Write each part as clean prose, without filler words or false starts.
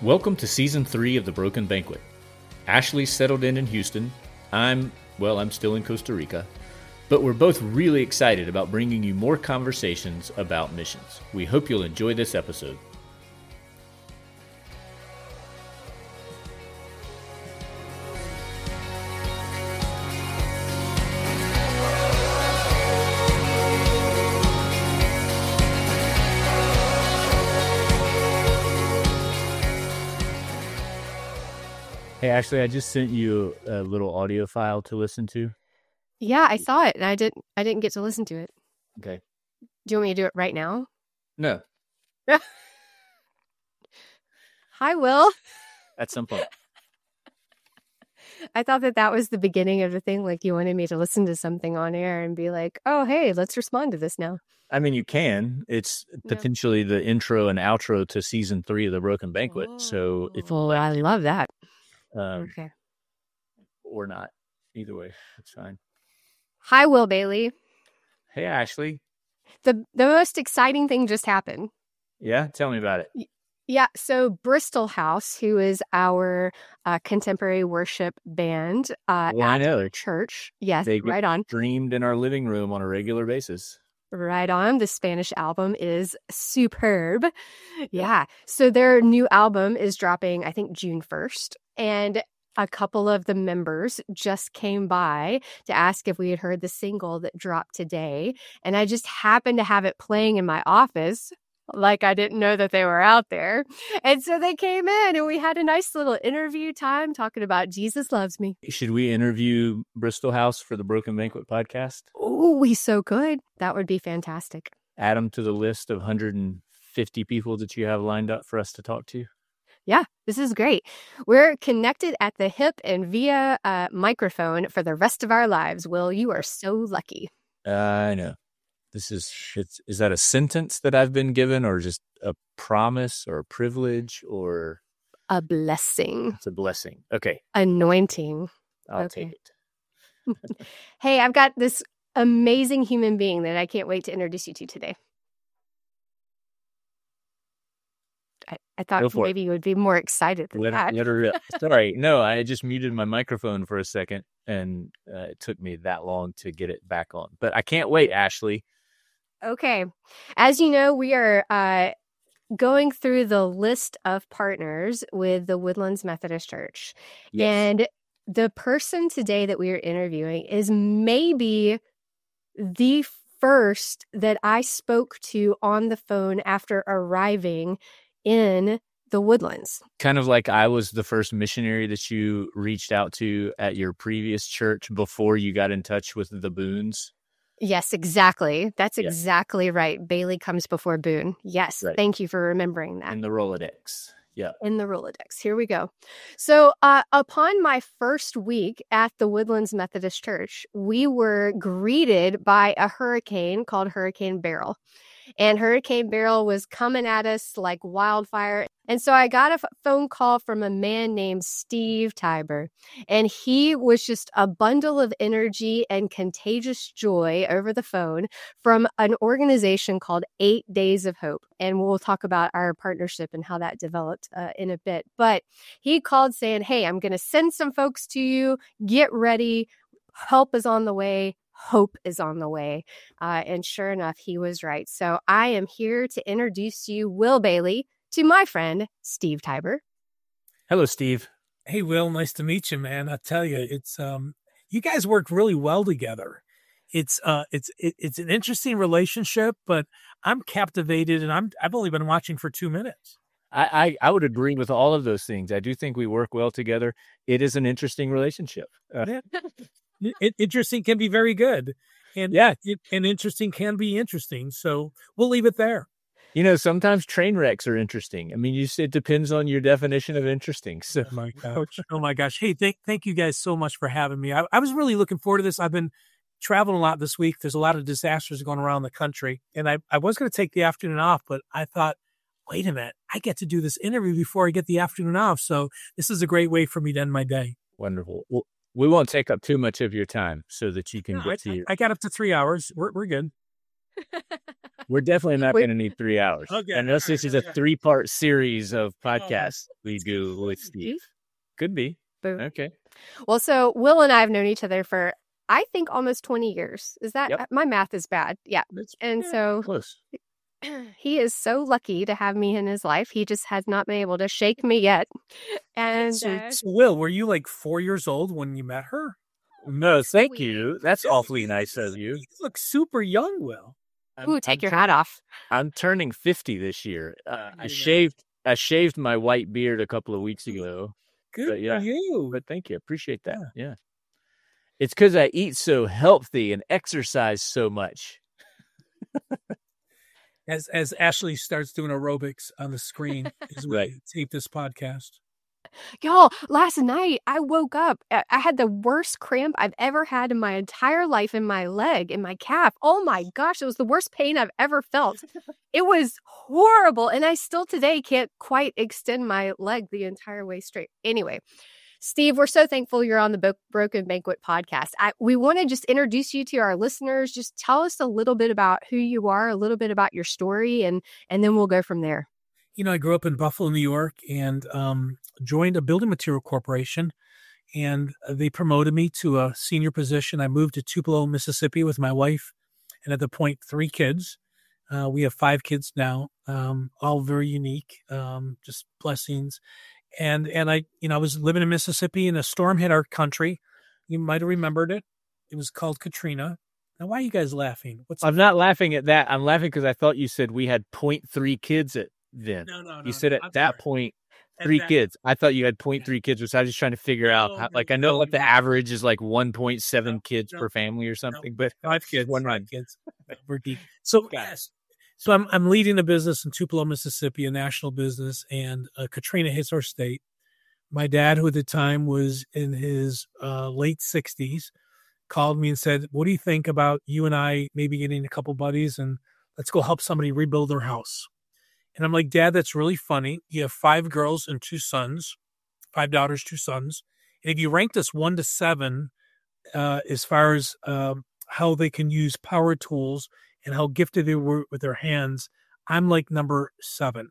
Welcome to Season 3 of The Broken Banquet. Ashley's settled in Houston. I'm still in Costa Rica. But we're both really excited about bringing you more conversations about missions. We hope you'll enjoy this episode. Hey, Ashley, I just sent you a little audio file to listen to. Yeah, I saw it, and I didn't get to listen to it. Okay. Do you want me to do it right now? No. Hi, Will. At some point. I thought that was the beginning of the thing. Like you wanted me to listen to something on air and be like, oh, hey, let's respond to this now. I mean, you can. It's potentially the intro and outro to Season 3 of The Broken Banquet. So if I love that. Okay. Or not. Either way, it's fine. Hi, Will Bailey. Hey, Ashley. The most exciting thing just happened. Yeah? Tell me about it. Yeah. So Bristol House, who is our contemporary worship band I know. at church. Yes, they right on. Streamed in our living room on a regular basis. Right on. The Spanish album is superb. Yeah. So their new album is dropping, I think, June 1st. And a couple of the members just came by to ask if we had heard the single that dropped today. And I just happened to have it playing in my office. Like I didn't know that they were out there. And so they came in and we had a nice little interview time talking about Jesus Loves Me. Should we interview Bristol House for the Broken Banquet podcast? Oh, we so could. That would be fantastic. Add them to the list of 150 people that you have lined up for us to talk to. Yeah, this is great. We're connected at the hip and via microphone for the rest of our lives. Will, you are so lucky. I know. Is that a sentence that I've been given, or just a promise or a privilege or a blessing? It's a blessing. Okay. Anointing. I'll take it. Hey, I've got this amazing human being that I can't wait to introduce you to today. I thought maybe you would be more excited than that. Let her rip. Sorry. No, I just muted my microphone for a second, and it took me that long to get it back on. But I can't wait, Ashley. Okay. As you know, we are going through the list of partners with the Woodlands Methodist Church. Yes. And the person today that we are interviewing is maybe the first that I spoke to on the phone after arriving in the Woodlands. Kind of like I was the first missionary that you reached out to at your previous church before you got in touch with the Boones. Yes, exactly. That's exactly right. Bailey comes before Boone. Yes. Right. Thank you for remembering that. In the Rolodex. Yeah. In the Rolodex. Here we go. So upon my first week at the Woodlands Methodist Church, we were greeted by a hurricane called Hurricane Beryl. And Hurricane Beryl was coming at us like wildfire. And so I got a phone call from a man named Steve Tiber. And he was just a bundle of energy and contagious joy over the phone from an organization called 8 Days of Hope. And we'll talk about our partnership and how that developed in a bit. But he called saying, hey, I'm going to send some folks to you. Get ready. Help is on the way. Hope is on the way. And sure enough, he was right. So I am here to introduce you, Will Bailey, to my friend, Steve Tiber. Hello, Steve. Hey, Will. Nice to meet you, man. I tell you, it's you guys work really well together. It's an interesting relationship, but I'm captivated, and I've only been watching for 2 minutes. I would agree with all of those things. I do think we work well together. It is an interesting relationship. Interesting can be very good. And and interesting can be interesting. So we'll leave it there. You know, sometimes train wrecks are interesting. I mean, it depends on your definition of interesting. So. Oh my gosh. Hey, thank you guys so much for having me. I was really looking forward to this. I've been traveling a lot this week. There's a lot of disasters going around the country. And I was going to take the afternoon off, but I thought, wait a minute, I get to do this interview before I get the afternoon off. So this is a great way for me to end my day. Wonderful. Well, we won't take up too much of your time so that you can get to your... I got up to 3 hours. We're good. We're definitely not We- going to need 3 hours. Okay. Unless this is a 3-part series of podcasts we do with Mm-hmm. Steve. Could be. Boom. Okay. Well, so Will and I have known each other for, I think, almost 20 years. Is that, Yep. my math is bad. Yeah. And so Close. he is so lucky to have me in his life. He just has not been able to shake me yet. And So, Will, were you like 4 years old when you met her? No, thank you. That's awfully nice of you. You look super young, Will. ooh, take your hat off. I'm turning 50 this year. I shaved my white beard a couple of weeks ago. Good But yeah. for you. But thank you. Appreciate that. Yeah. It's because I eat so healthy and exercise so much. As Ashley starts doing aerobics on the screen as we Right. tape this podcast. Y'all, last night I woke up. I had the worst cramp I've ever had in my entire life in my leg, in my calf. Oh my gosh, it was the worst pain I've ever felt. It was horrible. And I still today can't quite extend my leg the entire way straight. Anyway, Steve, we're so thankful you're on the Broken Banquet podcast. We want to just introduce you to our listeners. Just tell us a little bit about who you are, a little bit about your story, and then we'll go from there. You know, I grew up in Buffalo, New York, and joined a building material corporation, and they promoted me to a senior position. I moved to Tupelo, Mississippi with my wife, and at the point, 3 kids. We have 5 kids now, all very unique, just blessings. And I was living in Mississippi, and a storm hit our country. You might have remembered it. It was called Katrina. Now, why are you guys laughing? I'm not laughing at that. I'm laughing because I thought you said we had 0.3 kids then. No. You said at that point, 3 kids. I thought you had 0.3 kids, which I was just trying to figure out. How, I know what the average is, like 1.7 kids per family or something, but 5 kids. 1 kids. We're deep. So, yes. So I'm leading a business in Tupelo, Mississippi, a national business, and Katrina hits our state. My dad, who at the time was in his late 60s, called me and said, "What do you think about you and I maybe getting a couple buddies and let's go help somebody rebuild their house?" And I'm like, "Dad, that's really funny. You have 5 girls and 2 sons, 5 daughters, 2 sons. And if you rank this 1 to 7, as far as how they can use power tools and how gifted they were with their hands, I'm like number 7.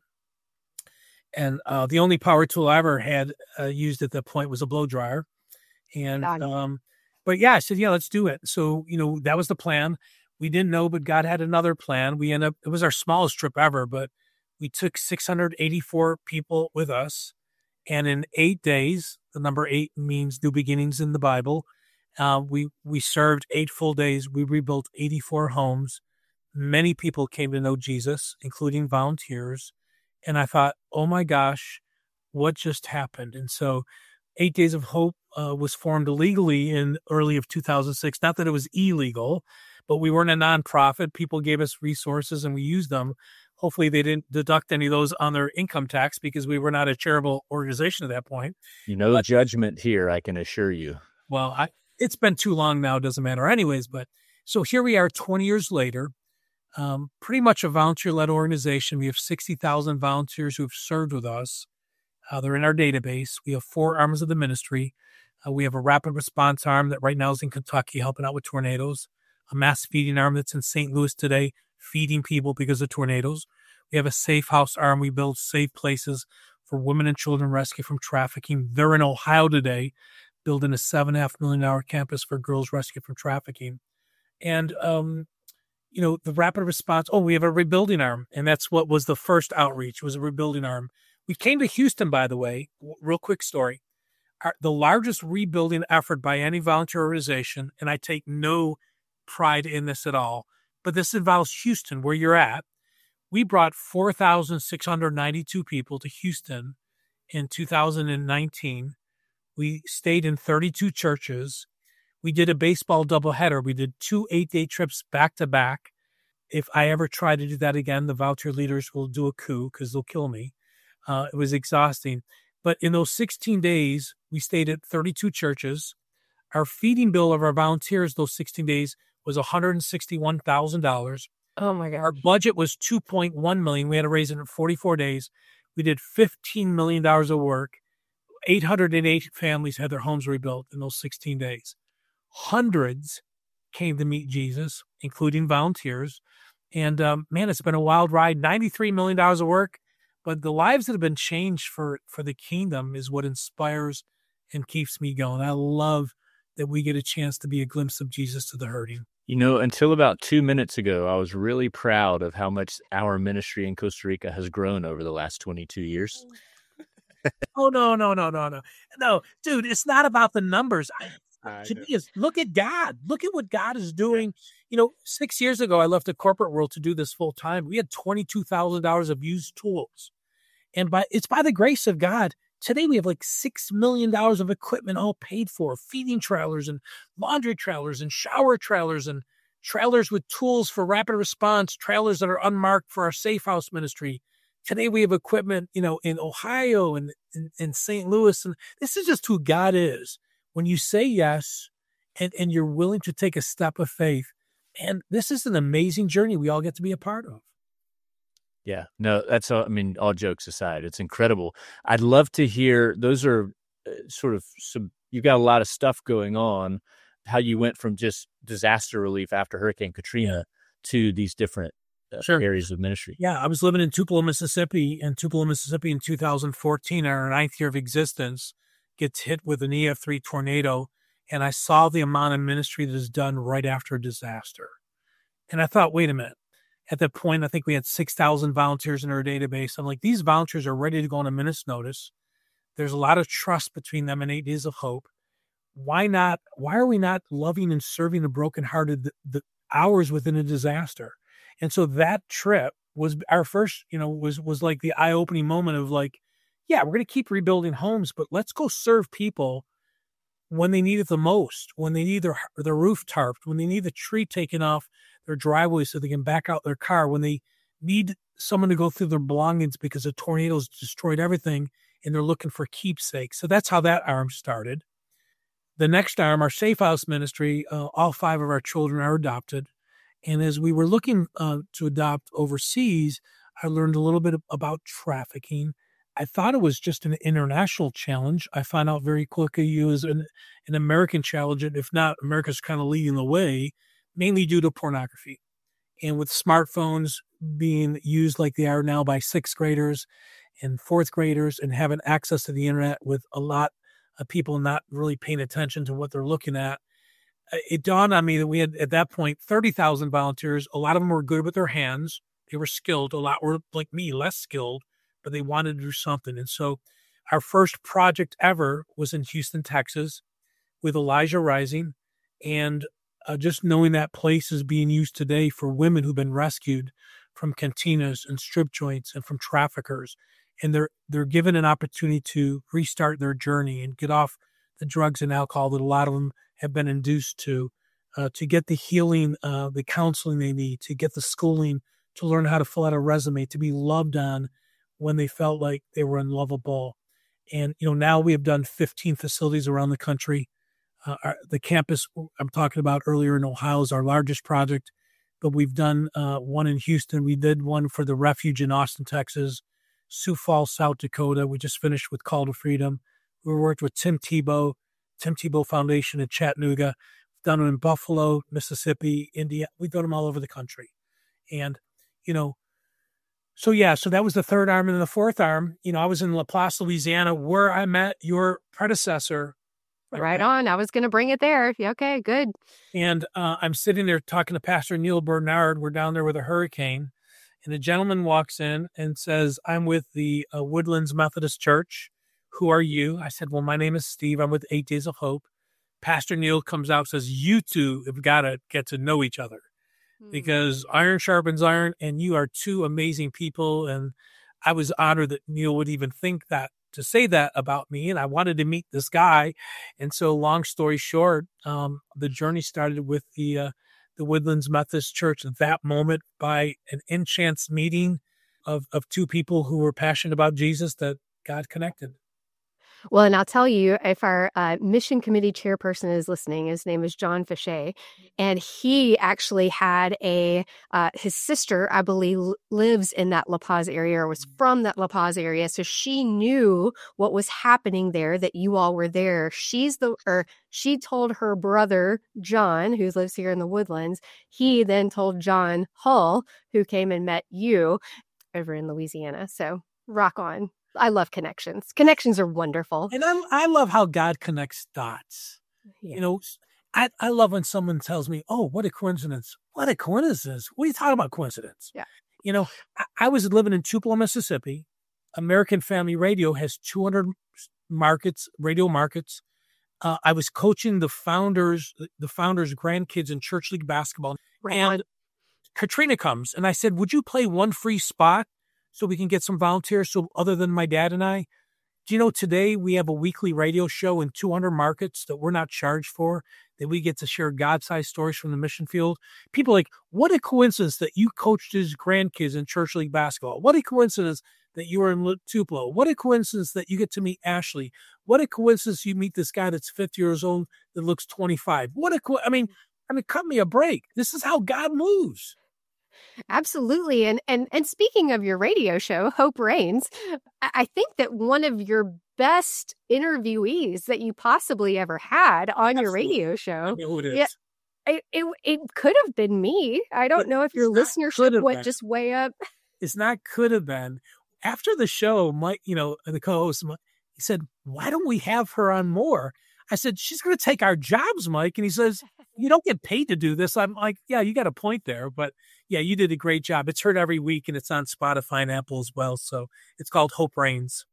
And the only power tool I ever had used at that point was a blow dryer. And but yeah, I said, yeah, let's do it. So, that was the plan. We didn't know, but God had another plan. It was our smallest trip ever, but we took 684 people with us. And in 8 days, the number 8 means new beginnings in the Bible. We served 8 full days. We rebuilt 84 homes. Many people came to know Jesus, including volunteers. And I thought, oh my gosh, what just happened? And so 8 Days of Hope was formed illegally in early of 2006. Not that it was illegal, but we weren't a nonprofit. People gave us resources and we used them. Hopefully they didn't deduct any of those on their income tax because we were not a charitable organization at that point. The judgment here, I can assure you. Well, it's been too long now. It doesn't matter anyways. But so here we are 20 years later. Pretty much a volunteer-led organization. We have 60,000 volunteers who have served with us. They're in our database. We have 4 arms of the ministry. We have a rapid response arm that right now is in Kentucky helping out with tornadoes, a mass feeding arm that's in St. Louis today feeding people because of tornadoes. We have a safe house arm. We build safe places for women and children rescued from trafficking. They're in Ohio today building a $7.5 million campus for girls rescued from trafficking. And the rapid response, we have a rebuilding arm. And that's what was the first outreach, was a rebuilding arm. We came to Houston, by the way, real quick story. The largest rebuilding effort by any volunteer organization, and I take no pride in this at all, but this involves Houston, where you're at. We brought 4,692 people to Houston in 2019. We stayed in 32 churches. We did a baseball doubleheader. We did 2 8-day trips back to back. If I ever try to do that again, the volunteer leaders will do a coup because they'll kill me. It was exhausting. But in those 16 days, we stayed at 32 churches. Our feeding bill of our volunteers those 16 days was $161,000. Oh my God. Our budget was $2.1 million. We had to raise it in 44 days. We did $15 million of work. 808 families had their homes rebuilt in those 16 days. Hundreds came to meet Jesus, including volunteers. And man, it's been a wild ride. $93 million of work, but the lives that have been changed for the kingdom is what inspires and keeps me going. I love that we get a chance to be a glimpse of Jesus to the hurting. Until about 2 minutes ago, I was really proud of how much our ministry in Costa Rica has grown over the last 22 years. Oh, no. No, dude, it's not about the numbers. To me, is look at God. Look at what God is doing. 6 years ago, I left the corporate world to do this full time. We had $22,000 of used tools. And it's by the grace of God. Today, we have like $6 million of equipment all paid for, feeding trailers and laundry trailers and shower trailers and trailers with tools for rapid response, trailers that are unmarked for our Safe House ministry. Today, we have equipment, in Ohio and in St. Louis. And this is just who God is. When you say yes and you're willing to take a step of faith, and this is an amazing journey we all get to be a part of. Yeah, no, that's all. I mean, all jokes aside, it's incredible. I'd love to hear, those are sort of you've got a lot of stuff going on, how you went from just disaster relief after Hurricane Katrina to these different areas of ministry. Yeah, I was living in Tupelo, Mississippi in 2014, our 9th year of existence, gets hit with an EF3 tornado, and I saw the amount of ministry that is done right after a disaster. And I thought, wait a minute. At that point, I think we had 6,000 volunteers in our database. I'm like, these volunteers are ready to go on a minute's notice. There's a lot of trust between them and 8 Days of Hope. Why not? Why are we not loving and serving the brokenhearted the hours within a disaster? And so that trip was our first, was like the eye-opening moment of like, yeah, we're going to keep rebuilding homes, but let's go serve people when they need it the most, when they need their roof tarped, when they need the tree taken off their driveway so they can back out their car, when they need someone to go through their belongings because a tornado's destroyed everything and they're looking for keepsakes. So that's how that arm started. The next arm, our Safe House ministry, all 5 of our children are adopted. And as we were looking to adopt overseas, I learned a little bit about trafficking. I thought it was just an international challenge. I found out very quickly it was an American challenge, and if not, America's kind of leading the way, mainly due to pornography. And with smartphones being used like they are now by 6th graders and 4th graders and having access to the internet with a lot of people not really paying attention to what they're looking at, it dawned on me that we had, at that point, 30,000 volunteers. A lot of them were good with their hands. They were skilled. A lot were, like me, less skilled, but they wanted to do something. And so our first project ever was in Houston, Texas, with Elijah Rising. And just knowing that place is being used today for women who've been rescued from cantinas and strip joints and from traffickers. And they're given an opportunity to restart their journey and get off the drugs and alcohol that a lot of them have been induced to get the healing, the counseling they need, to get the schooling, to learn how to fill out a resume, to be loved on when they felt like they were unlovable. And, now we have done 15 facilities around the country. The campus I'm talking about earlier in Ohio is our largest project, but we've done one in Houston. We did one for the refuge in Austin, Texas, Sioux Falls, South Dakota. We just finished with Call to Freedom. We worked with Tim Tebow Foundation in Chattanooga. We've done them in Buffalo, Mississippi, India. We've done them all over the country. And, so that was the third arm. And the fourth arm, I was in Laplace, Louisiana, where I met your predecessor. Right on. I was going to bring it there. Okay, good. And I'm sitting there talking to Pastor Neil Bernard. We're down there with a hurricane. And a gentleman walks in and says, I'm with the Woodlands Methodist Church. Who are you? I said, well, my name is Steve. I'm with 8 Days of Hope. Pastor Neil comes out and says, you two have got to get to know each other because iron sharpens iron, and you are 2 amazing people. And I was honored that Neil would even think that, to say that about me. And I wanted to meet this guy. And so long story short, the journey started with the Woodlands Methodist Church at that moment by an in-chance meeting of 2 people who were passionate about Jesus that God connected. Well, and I'll tell you, if our mission committee chairperson is listening, his name is John Fichet, and he actually had his sister, I believe, lives in that La Paz area or was from that La Paz area. So she knew what was happening there, that you all were there. She told her brother, John, who lives here in the Woodlands. He then told John Hull, who came and met you over in Louisiana. So rock on. I love connections. Connections are wonderful. And I love how God connects dots. Yeah. You know, I love when someone tells me, oh, what a coincidence. What a coincidence. What are you talking about coincidence? Yeah. You know, I was living in Tupelo, Mississippi. American Family Radio has 200 radio markets. I was coaching the founders' grandkids in church league basketball. Right. And Katrina comes and I said, would you play one free spot so we can get some volunteers? So other than my dad and I, do you know today we have a weekly radio show in 200 markets that we're not charged for, that we get to share God-sized stories from the mission field? People are like, what a coincidence that you coached his grandkids in church league basketball. What a coincidence that you were in Tupelo. What a coincidence that you get to meet Ashley. What a coincidence you meet this guy that's 50 years old that looks 25. I mean, cut me a break. This is how God moves. Absolutely. And speaking of your radio show, Hope Reigns, I think that one of your best interviewees that you possibly ever had on your radio show. I know who it is. Yeah, it could have been me. I don't know if your listenership went just way up. It's not could have been. After the show, Mike, the co-host, he said, why don't we have her on more? I said, she's going to take our jobs, Mike. And he says, you don't get paid to do this. I'm like, yeah, you got a point there. But yeah, you did a great job. It's heard every week and it's on Spotify and Apple as well. So it's called Hope Reigns.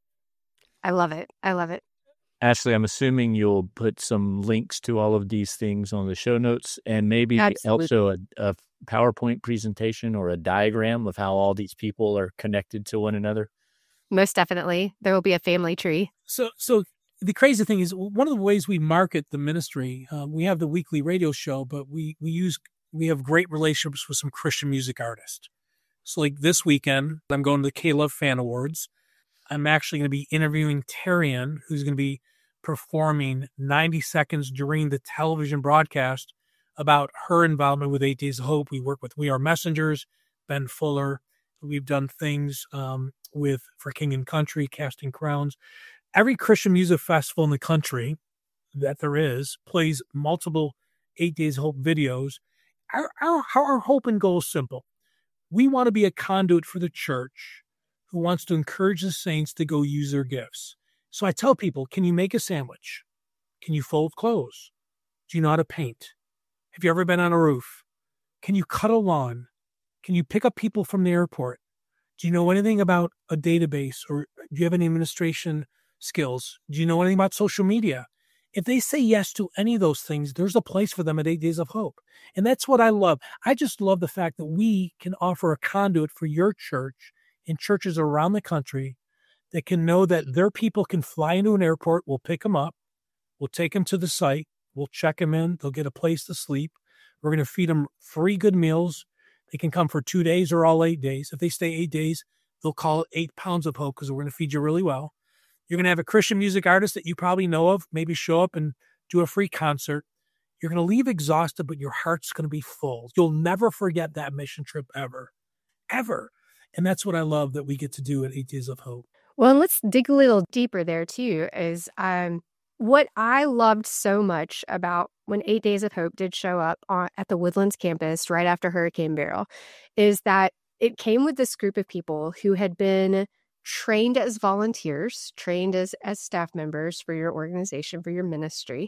I love it. I love it. Ashley, I'm assuming you'll put some links to all of these things on the show notes and maybe also a PowerPoint presentation or a diagram of how all these people are connected to one another. Most definitely. There will be a family tree. So the crazy thing is, one of the ways we market the ministry, we have the weekly radio show, but we have great relationships with some Christian music artists. So like this weekend, I'm going to the K-Love Fan Awards. I'm actually going to be interviewing Terrian, who's going to be performing 90 seconds during the television broadcast about her involvement with 8 Days of Hope. We work with We Are Messengers, Ben Fuller. We've done things with For King and Country, Casting Crowns. Every Christian music festival in the country that there is plays multiple 8 Days of Hope videos. Our hope and goal is simple. We want to be a conduit for the church who wants to encourage the saints to go use their gifts. So I tell people, can you make a sandwich? Can you fold clothes? Do you know how to paint? Have you ever been on a roof? Can you cut a lawn? Can you pick up people from the airport? Do you know anything about a database, or do you have any administration skills? Do you know anything about social media? If they say yes to any of those things, there's a place for them at 8 Days of Hope. And that's what I love. I just love the fact that we can offer a conduit for your church and churches around the country that can know that their people can fly into an airport. We'll pick them up. We'll take them to the site. We'll check them in. They'll get a place to sleep. We're going to feed them 3 good meals. They can come for 2 days or all 8 days. If they stay 8 days, they'll call it 8 pounds of hope because we're going to feed you really well. You're going to have a Christian music artist that you probably know of, maybe show up and do a free concert. You're going to leave exhausted, but your heart's going to be full. You'll never forget that mission trip ever, ever. And that's what I love that we get to do at 8 Days of Hope. Well, and let's dig a little deeper there too, is what I loved so much about when 8 Days of Hope did show up at the Woodlands campus right after Hurricane Beryl is that it came with this group of people who had been trained as volunteers, trained as staff members for your organization, for your ministry.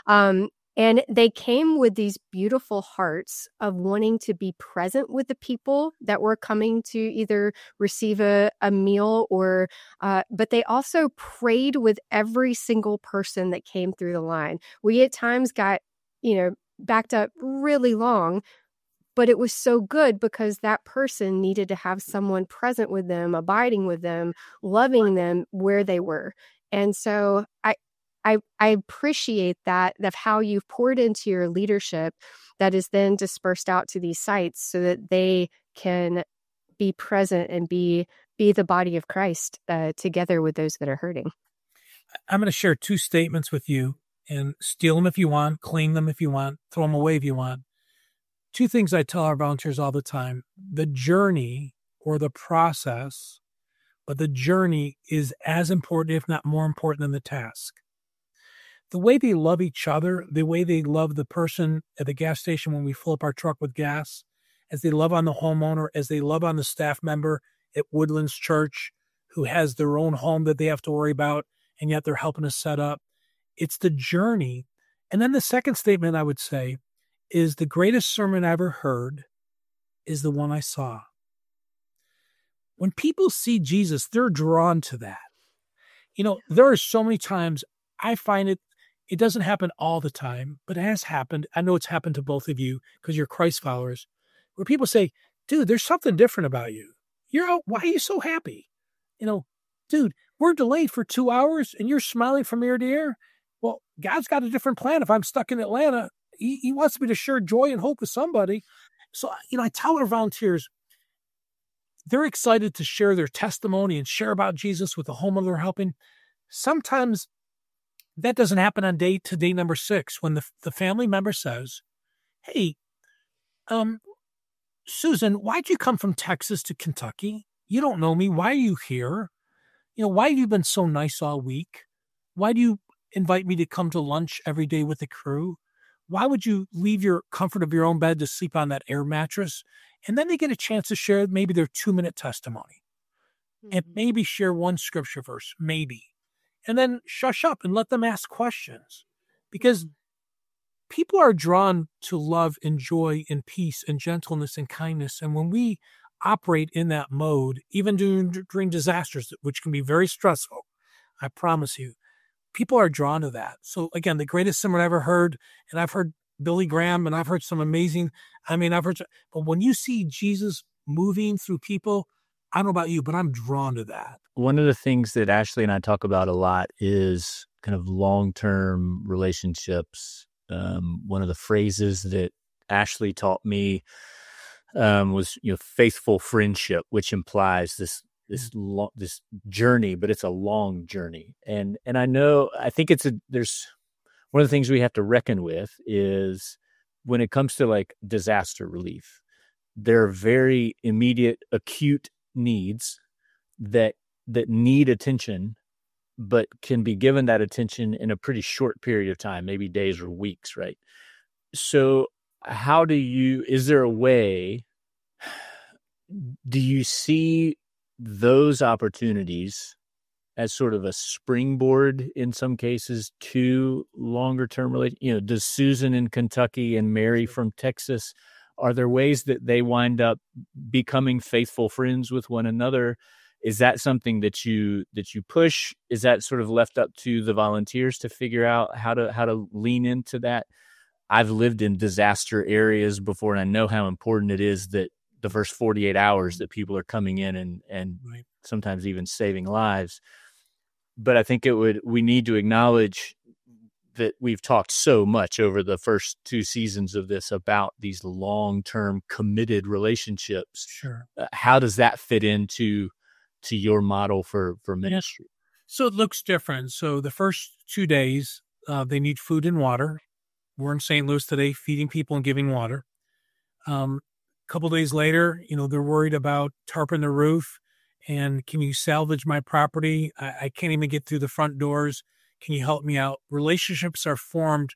And they came with these beautiful hearts of wanting to be present with the people that were coming to either receive a meal or, but they also prayed with every single person that came through the line. We at times got, backed up really long, but it was so good because that person needed to have someone present with them, abiding with them, loving them where they were. And so I appreciate that of how you've poured into your leadership that is then dispersed out to these sites so that they can be present and be the body of Christ together with those that are hurting. I'm going to share two statements with you, and steal them if you want, claim them if you want, throw them away if you want. Two things I tell our volunteers all the time: the journey or the process, but the journey is as important, if not more important, than the task. The way they love each other, the way they love the person at the gas station when we fill up our truck with gas, as they love on the homeowner, as they love on the staff member at Woodlands Church who has their own home that they have to worry about, and yet they're helping us set up. It's the journey. And then the second statement I would say is the greatest sermon I ever heard is the one I saw. When people see Jesus, they're drawn to that. There are so many times I find it doesn't happen all the time, but it has happened. I know it's happened to both of you because you're Christ followers, where people say, dude, there's something different about you. Why are you so happy? Dude, we're delayed for 2 hours and you're smiling from ear to ear. Well, God's got a different plan. If I'm stuck in Atlanta, he wants me to share joy and hope with somebody. So, I tell our volunteers, they're excited to share their testimony and share about Jesus with the homeowner they're helping. Sometimes that doesn't happen on day number 6 when the family member says, hey, Susan, why'd you come from Texas to Kentucky? You don't know me. Why are you here? Why have you been so nice all week? Why do you invite me to come to lunch every day with the crew? Why would you leave your comfort of your own bed to sleep on that air mattress? And then they get a chance to share maybe their 2-minute testimony and maybe share one scripture verse, maybe. And then shush up and let them ask questions, because people are drawn to love and joy and peace and gentleness and kindness. And when we operate in that mode, even during disasters, which can be very stressful, I promise you, people are drawn to that. So again, the greatest sermon I ever heard, and I've heard Billy Graham and I've heard some amazing, but when you see Jesus moving through people, I don't know about you, but I'm drawn to that. One of the things that Ashley and I talk about a lot is kind of long-term relationships. One of the phrases that Ashley taught me was, faithful friendship, which implies this journey, but it's a long journey. And I think there's one of the things we have to reckon with is when it comes to like disaster relief, there are very immediate, acute needs that need attention, but can be given that attention in a pretty short period of time, maybe days or weeks, right? So is there a way, do you see those opportunities as sort of a springboard in some cases to longer term relations? Does Susan in Kentucky and Mary from Texas, are there ways that they wind up becoming faithful friends with one another? Is that something that you push? Is that sort of left up to the volunteers to figure out how to lean into that? I've lived in disaster areas before, and I know how important it is that the first 48 hours that people are coming in and Right. sometimes even saving lives. But I think we need to acknowledge that we've talked so much over the first 2 seasons of this about these long-term committed relationships. Sure. How does that fit into your model for ministry? So it looks different. So the first 2 days, they need food and water. We're in St. Louis today, feeding people and giving water. A couple days later, they're worried about tarping the roof. And can you salvage my property? I can't even get through the front doors. Can you help me out? Relationships are formed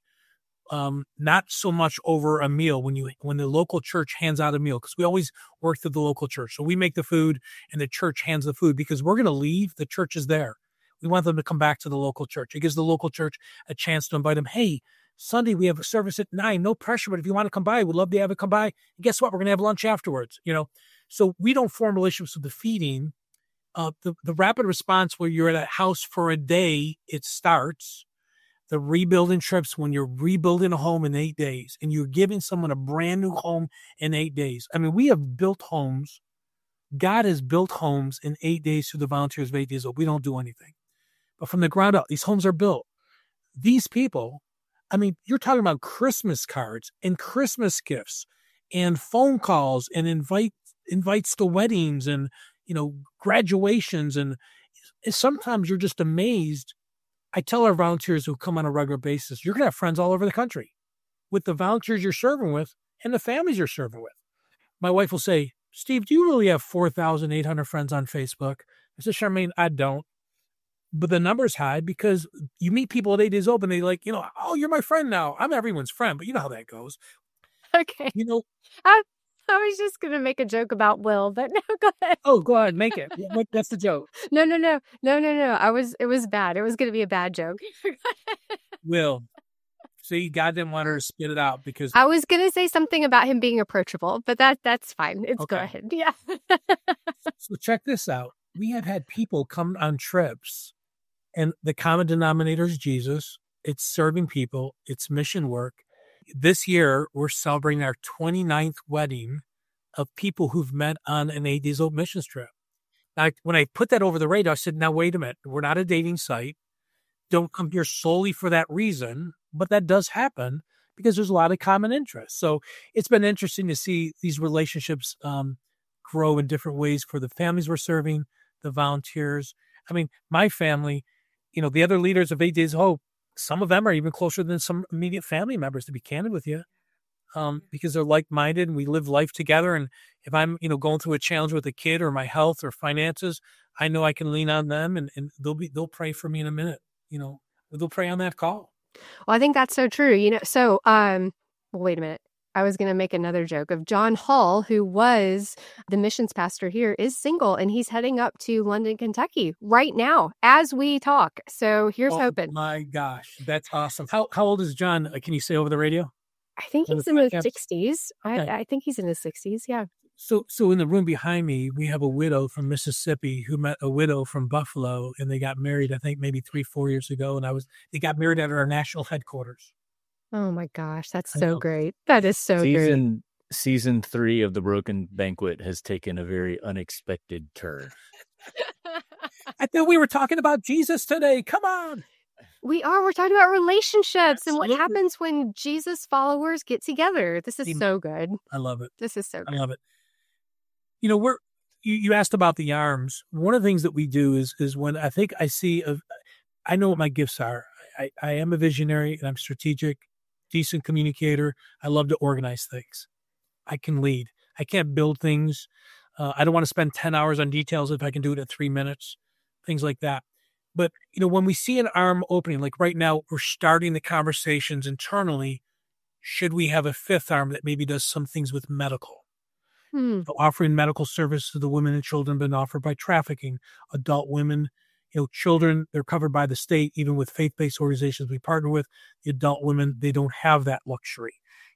not so much over a meal when the local church hands out a meal, because we always work through the local church. So we make the food and the church hands the food because we're going to leave. The church is there. We want them to come back to the local church. It gives the local church a chance to invite them. Hey, Sunday we have a service at 9. No pressure, but if you want to come by, we'd love to have it come by. And guess what? We're going to have lunch afterwards. So we don't form relationships with the feeding. The rapid response where you're at a house for a day, it starts. The rebuilding trips when you're rebuilding a home in 8 days and you're giving someone a brand new home in 8 days. I mean, we have built homes. God has built homes in 8 days through the volunteers of 8 days old. We don't do anything. But from the ground up, these homes are built. These people, I mean, you're talking about Christmas cards and Christmas gifts and phone calls and invites to weddings and, graduations. And sometimes you're just amazed I tell our volunteers who come on a regular basis, you're going to have friends all over the country with the volunteers you're serving with and the families you're serving with. My wife will say, Steve, do you really have 4,800 friends on Facebook? I said, Charmaine, I don't. But the number's high because you meet people at 8 Days Open. They like, oh, you're my friend now. I'm everyone's friend, but you know how that goes. Okay. I was just going to make a joke about Will, but no, go ahead. Oh, go ahead. Make it. That's the joke. No. It was bad. It was going to be a bad joke. Will. See, God didn't want her to spit it out because I was going to say something about him being approachable, but that's fine. It's Okay. Go ahead. Yeah. So check this out. We have had people come on trips and the common denominator is Jesus. It's serving people. It's mission work. This year, we're celebrating our 29th wedding of people who've met on an 8 Days Old missions trip. Now, when I put that over the radar, I said, now, wait a minute. We're not a dating site. Don't come here solely for that reason. But that does happen because there's a lot of common interests. So it's been interesting to see these relationships grow in different ways for the families we're serving, the volunteers. I mean, my family, the other leaders of 8 Days of Hope, some of them are even closer than some immediate family members, to be candid with you, because they're like-minded and we live life together. And if I'm, going through a challenge with a kid or my health or finances, I know I can lean on them and they'll pray for me in a minute. They'll pray on that call. Well, I think that's so true. So, well, wait a minute. I was going to make another joke of John Hall, who was the missions pastor here, is single and he's heading up to London, Kentucky right now as we talk. So here's hoping. My gosh, that's awesome. How old is John? Can you say over the radio? I think he's in his 60s. Okay. I think he's in his 60s. Yeah. So in the room behind me, we have a widow from Mississippi who met a widow from Buffalo, and they got married, I think maybe 3-4 years ago. And they got married at our national headquarters. Oh my gosh, that's so great. That is so great. Season 3 of The Broken Banquet has taken a very unexpected turn. I thought we were talking about Jesus today. Come on. We are. We're talking about relationships and what happens when Jesus followers get together. This is so good. I love it. This is so good. I love it. You asked about the arms. One of the things that we do is when I think I know what my gifts are. I am a visionary and I'm strategic, decent communicator. I love to organize things. I can lead. I can't build things. I don't want to spend 10 hours on details if I can do it in 3 minutes, things like that. But, when we see an arm opening, like right now, we're starting the conversations internally. Should we have a fifth arm that maybe does some things with medical? Offering medical service to the women and children been offered by trafficking, adult women, children, they're covered by the state, even with faith-based organizations we partner with. The adult women, they don't have that luxury.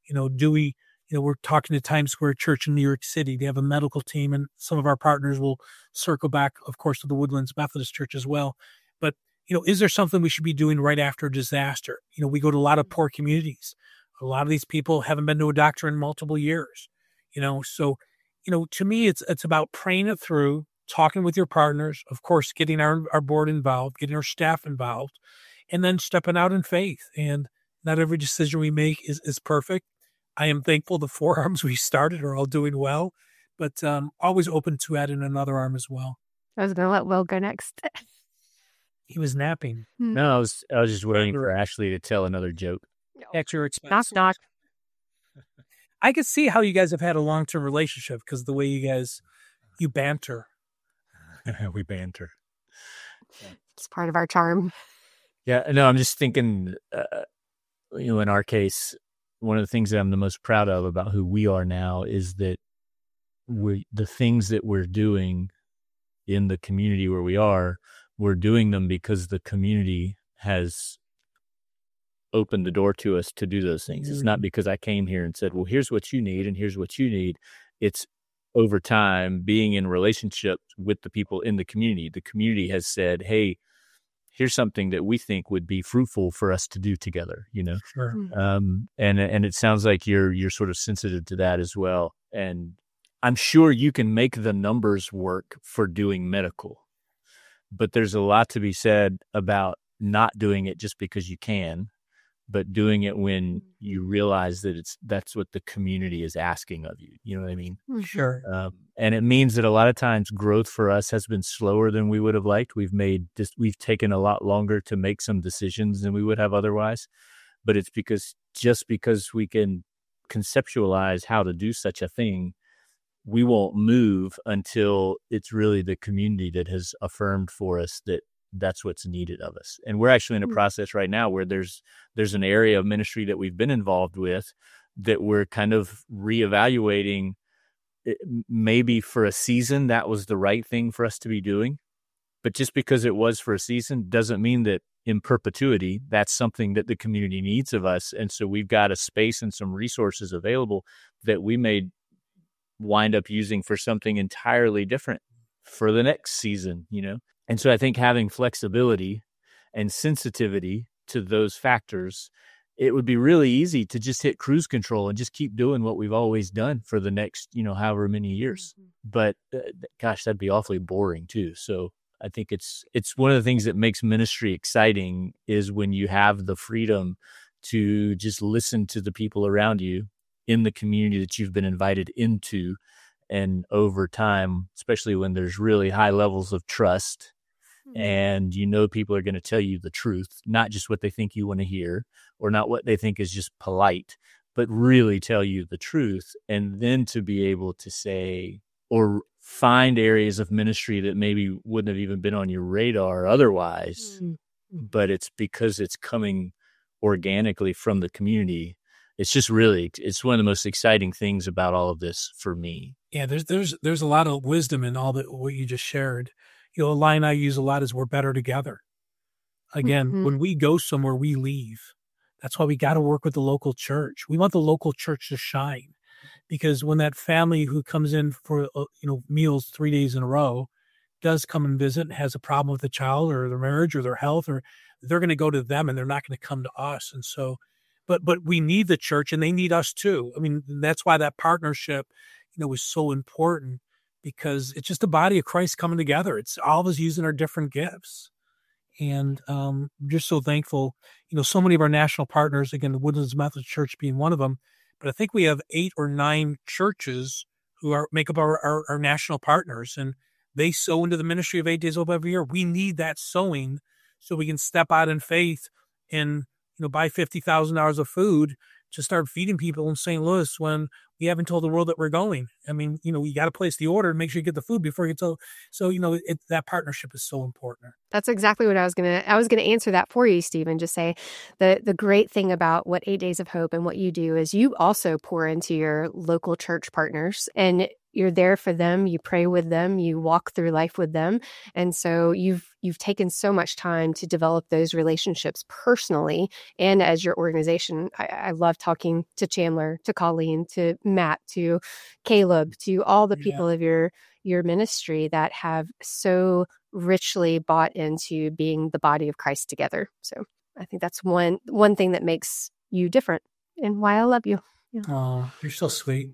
We're talking to Times Square Church in New York City. They have a medical team, and some of our partners will circle back, of course, to the Woodlands Methodist Church as well. But, is there something we should be doing right after a disaster? We go to a lot of poor communities. A lot of these people haven't been to a doctor in multiple years. So, to me, it's about praying it through, talking with your partners, of course, getting our board involved, getting our staff involved, and then stepping out in faith. And not every decision we make is perfect. I am thankful the 4 arms we started are all doing well, but always open to adding another arm as well. I was going to let Will go next. He was napping. No, I was just waiting for Ashley to tell another joke. At your expense. Knock. I could see how you guys have had a long-term relationship because of the way you banter. We banter. It's part of our charm. Yeah, no, I'm just thinking, in our case, one of the things that I'm the most proud of about who we are now is that the things that we're doing in the community where we're doing them because the community has opened the door to us to do those things. It's not because I came here and said, well, here's what you need and here's what you need. It's over time being in relationship with the people in the community. The community has said, hey, here's something that we think would be fruitful for us to do together, Sure. And it sounds like you're sort of sensitive to that as well. And I'm sure you can make the numbers work for doing medical, but there's a lot to be said about not doing it just because you can, but doing it when you realize that that's what the community is asking of you. You know what I mean? Sure. And it means that a lot of times growth for us has been slower than we would have liked. We've taken a lot longer to make some decisions than we would have otherwise. But it's because we can conceptualize how to do such a thing, we won't move until it's really the community that has affirmed for us that that's what's needed of us. And we're actually in a process right now where there's an area of ministry that we've been involved with that we're kind of reevaluating. Maybe for a season, that was the right thing for us to be doing. But just because it was for a season doesn't mean that in perpetuity, that's something that the community needs of us. And so we've got a space and some resources available that we may wind up using for something entirely different for the next season, you know? And so I think having flexibility and sensitivity to those factors, it would be really easy to just hit cruise control and just keep doing what we've always done for the next, however many years. But gosh, that'd be awfully boring too. So I think it's one of the things that makes ministry exciting is when you have the freedom to just listen to the people around you in the community that you've been invited into. And over time, especially when there's really high levels of trust and people are going to tell you the truth, not just what they think you want to hear or not what they think is just polite, but really tell you the truth. And then to be able to say or find areas of ministry that maybe wouldn't have even been on your radar otherwise, but it's because it's coming organically from the community. It's just it's one of the most exciting things about all of this for me. Yeah, there's a lot of wisdom in all that what you just shared. A line I use a lot is we're better together. Again, when we go somewhere, we leave. That's why we got to work with the local church. We want the local church to shine, because when that family who comes in for meals 3 days in a row does come and visit and has a problem with the child or their marriage or their health, or they're going to go to them and they're not going to come to us. And so, but we need the church and they need us too. I mean, that's why that partnership, was so important, because it's just a body of Christ coming together. It's all of us using our different gifts. And I'm just so thankful, so many of our national partners, again, the Woodlands Methodist Church being one of them, but I think we have 8 or 9 churches who make up our national partners, and they sow into the ministry of 8 Days Hope every year. We need that sowing so we can step out in faith and, buy $50,000 of food to start feeding people in St. Louis when we haven't told the world that we're going. I mean, you got to place the order and make sure you get the food before you tell. So, that partnership is so important. That's exactly what I was going to answer that for you, Stephen. Just say the great thing about what 8 Days of Hope and what you do is you also pour into your local church partners, and you're there for them. You pray with them. You walk through life with them. And so you've taken so much time to develop those relationships personally and as your organization. I love talking to Chandler, to Colleen, to Matt, to Caleb, to all the people of your ministry that have so richly bought into being the body of Christ together. So I think that's one thing that makes you different and why I love you. Yeah. Oh, you're so sweet.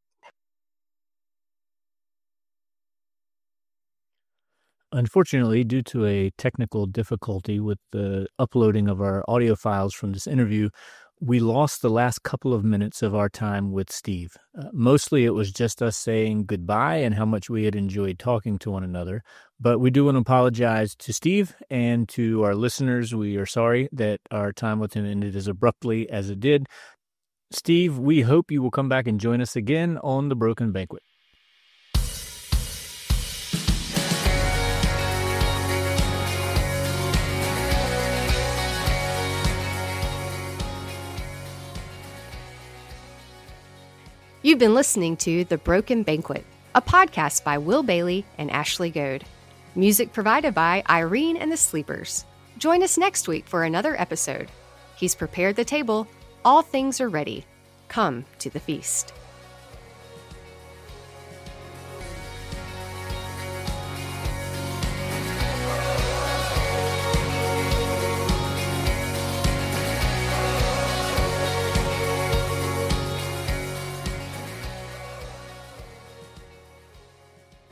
Unfortunately, due to a technical difficulty with the uploading of our audio files from this interview, we lost the last couple of minutes of our time with Steve. Mostly it was just us saying goodbye and how much we had enjoyed talking to one another. But we do want to apologize to Steve and to our listeners. We are sorry that our time with him ended as abruptly as it did. Steve, we hope you will come back and join us again on The Broken Banquet. You've been listening to The Broken Banquet, a podcast by Will Bailey and Ashley Goad. Music provided by Irene and the Sleepers. Join us next week for another episode. He's prepared the table. All things are ready. Come to the feast.